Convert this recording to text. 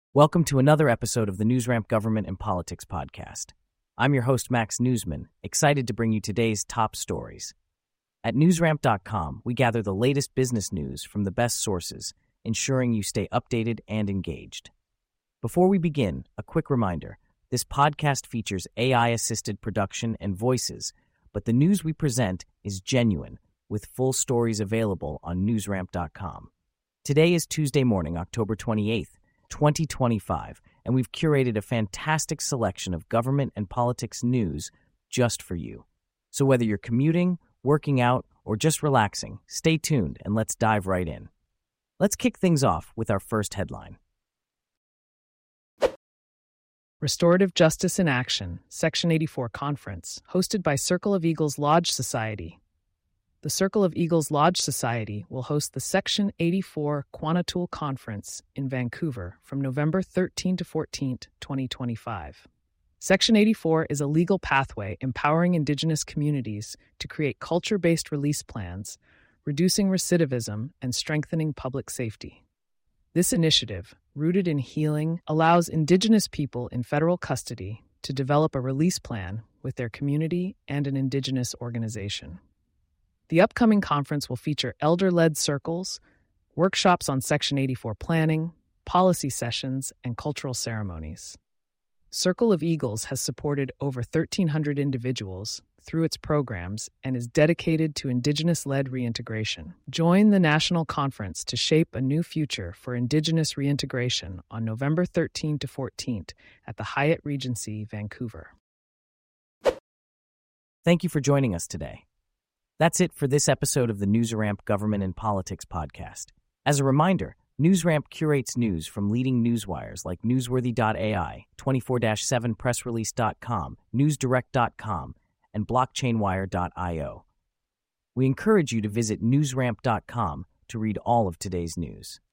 Welcome to another episode of the NewsRamp Government and Politics podcast. I'm your host, Max Newsman, excited to bring you today's top stories. At newsramp.com, we gather the latest business news from the best sources, ensuring you stay updated and engaged. Before we begin, a quick reminder. This podcast features AI-assisted production and voices, but the news we present is genuine, with full stories available on newsramp.com. Today is Tuesday morning, October 28th, 2025, and we've curated a fantastic selection of government and politics news just for you. So whether you're commuting, working out, or just relaxing, stay tuned and let's dive right in. Let's kick things off with our first headline. Restorative Justice in Action, Section 84 Conference, hosted by Circle of Eagles Lodge Society. The Circle of Eagles Lodge Society will host the Section 84 Quanatool Conference in Vancouver from November 13 to 14, 2025. Section 84 is a legal pathway empowering Indigenous communities to create culture-based release plans, reducing recidivism and strengthening public safety. This initiative, rooted in healing, allows Indigenous people in federal custody to develop a release plan with their community and an Indigenous organization. The upcoming conference will feature elder-led circles, workshops on Section 84 planning, policy sessions, and cultural ceremonies. Circle of Eagles has supported over 1,300 individuals through its programs and is dedicated to Indigenous-led reintegration. Join the national conference to shape a new future for Indigenous reintegration on November 13 to 14 at the Hyatt Regency, Vancouver. Thank you for joining us today. That's it for this episode of the NewsRamp Government and Politics podcast. As a reminder, NewsRamp curates news from leading newswires like Newsworthy.ai, 24/7pressrelease.com, NewsDirect.com, and BlockchainWire.io. We encourage you to visit newsramp.com to read all of today's news.